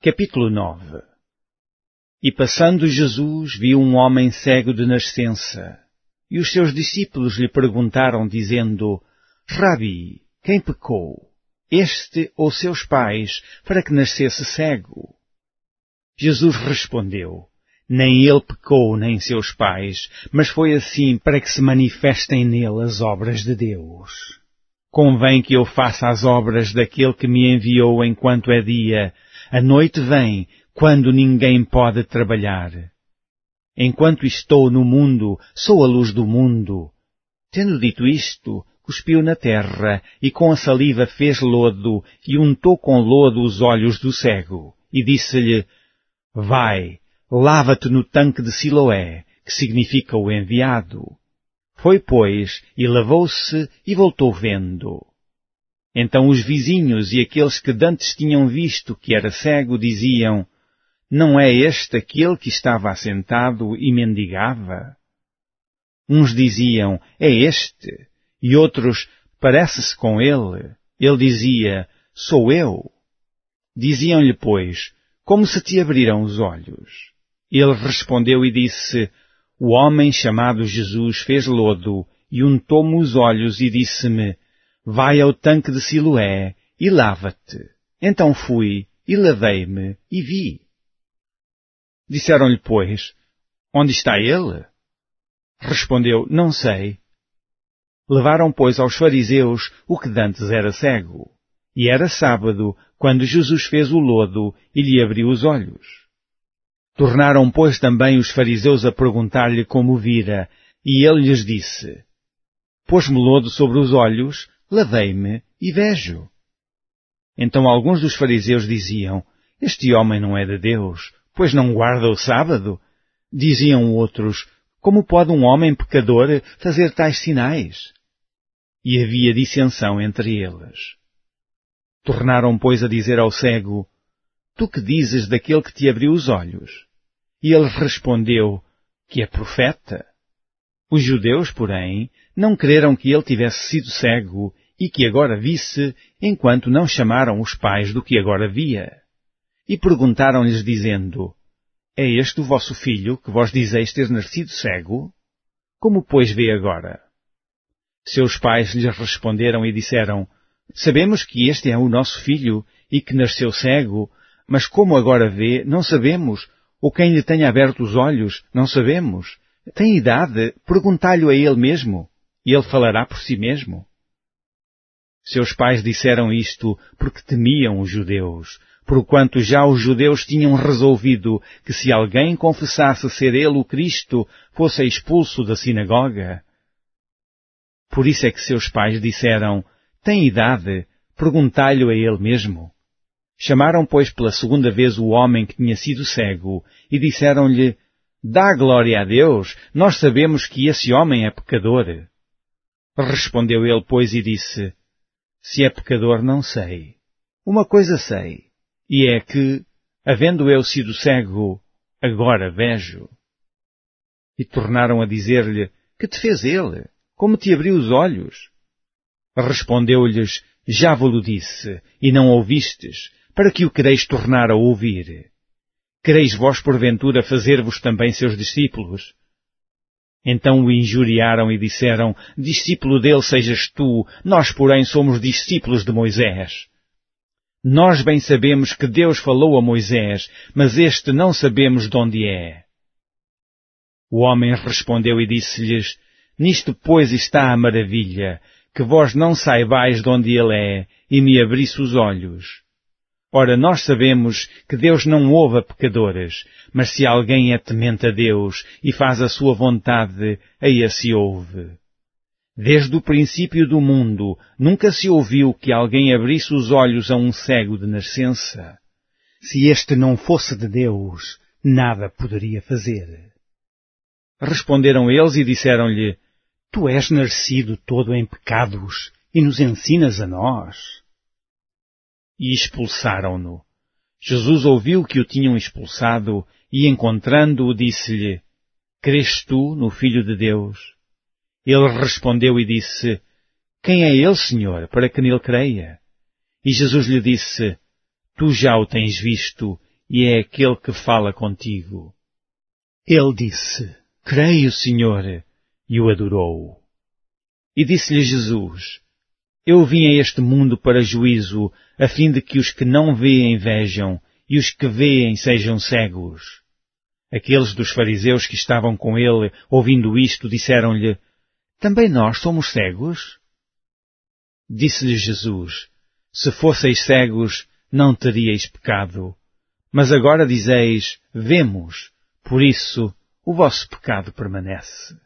Capítulo 9. E passando Jesus viu um homem cego de nascença, e os seus discípulos lhe perguntaram, dizendo: Rabi, quem pecou, este ou seus pais, para que nascesse cego? Jesus respondeu: Nem ele pecou, nem seus pais, mas foi assim para que se manifestem nele as obras de Deus. Convém que eu faça as obras daquele que me enviou enquanto é dia. A noite vem, quando ninguém pode trabalhar. Enquanto estou no mundo, sou a luz do mundo. Tendo dito isto, cuspiu na terra, e com a saliva fez lodo, e untou com lodo os olhos do cego, e disse-lhe: Vai, lava-te no tanque de Siloé, que significa o enviado. Foi, pois, e lavou-se, e voltou vendo. Então os vizinhos e aqueles que dantes tinham visto que era cego diziam: Não é este aquele que estava assentado e mendigava? Uns diziam: É este, e outros: Parece-se com ele. Ele dizia: Sou eu. Diziam-lhe, pois: Como se te abriram os olhos? Ele respondeu e disse: O homem chamado Jesus fez lodo e untou-me os olhos e disse-me: Vai ao tanque de Siloé e lava-te. Então fui e lavei-me e vi. Disseram-lhe, pois: Onde está ele? Respondeu: Não sei. Levaram, pois, aos fariseus o que dantes era cego. E era sábado, quando Jesus fez o lodo e lhe abriu os olhos. Tornaram, pois, também os fariseus a perguntar-lhe como vira, e ele lhes disse: Pôs-me lodo sobre os olhos, lavei-me e vejo. Então alguns dos fariseus diziam: Este homem não é de Deus, pois não guarda o sábado. Diziam outros: Como pode um homem pecador fazer tais sinais? E havia dissensão entre eles. Tornaram, pois, a dizer ao cego: Tu que dizes daquele que te abriu os olhos? E ele respondeu: Que é profeta. Os judeus, porém, não creram que ele tivesse sido cego e que agora visse, enquanto não chamaram os pais do que agora via. E perguntaram-lhes, dizendo: É este o vosso filho, que vós dizeis ter nascido cego? Como, pois, vê agora? Seus pais lhes responderam e disseram: Sabemos que este é o nosso filho e que nasceu cego, mas como agora vê, não sabemos, ou quem lhe tenha aberto os olhos, não sabemos. Tem idade, perguntai-lhe a ele mesmo, e ele falará por si mesmo. Seus pais disseram isto porque temiam os judeus, porquanto já os judeus tinham resolvido que se alguém confessasse ser ele o Cristo, fosse expulso da sinagoga. Por isso é que seus pais disseram: Tem idade, perguntai-lhe a ele mesmo. Chamaram, pois, pela segunda vez o homem que tinha sido cego, e disseram-lhe: Dá glória a Deus, nós sabemos que esse homem é pecador. Respondeu ele, pois, e disse: Se é pecador, não sei. Uma coisa sei, e é que, havendo eu sido cego, agora vejo. E tornaram a dizer-lhe: Que te fez ele? Como te abriu os olhos? Respondeu-lhes: Já vos-lo disse, e não ouvistes, para que o quereis tornar a ouvir. Quereis vós, porventura, fazer-vos também seus discípulos? Então o injuriaram e disseram: Discípulo dele sejas tu, nós, porém, somos discípulos de Moisés. Nós bem sabemos que Deus falou a Moisés, mas este não sabemos de onde é. O homem respondeu e disse-lhes: Nisto, pois, está a maravilha, que vós não saibais de onde ele é, e me abrisse os olhos. Ora, nós sabemos que Deus não ouve a pecadores, mas se alguém é temente a Deus e faz a sua vontade, a esse ouve. Desde o princípio do mundo, nunca se ouviu que alguém abrisse os olhos a um cego de nascença. Se este não fosse de Deus, nada poderia fazer. Responderam eles e disseram-lhe: Tu és nascido todo em pecados e nos ensinas a nós. E expulsaram-no. Jesus ouviu que o tinham expulsado e, encontrando-o, disse-lhe: Crês tu no Filho de Deus? Ele respondeu e disse: Quem é ele, Senhor, para que nele creia? E Jesus lhe disse: Tu já o tens visto, e é aquele que fala contigo. Ele disse, creio, Senhor, e o adorou. E disse-lhe Jesus, eu vim a este mundo para juízo, a fim de que os que não veem vejam, e os que veem sejam cegos. Aqueles dos fariseus que estavam com ele, ouvindo isto, disseram-lhe, também nós somos cegos? Disse-lhe Jesus, se fosseis cegos, não teríeis pecado. Mas agora dizeis, vemos, por isso o vosso pecado permanece.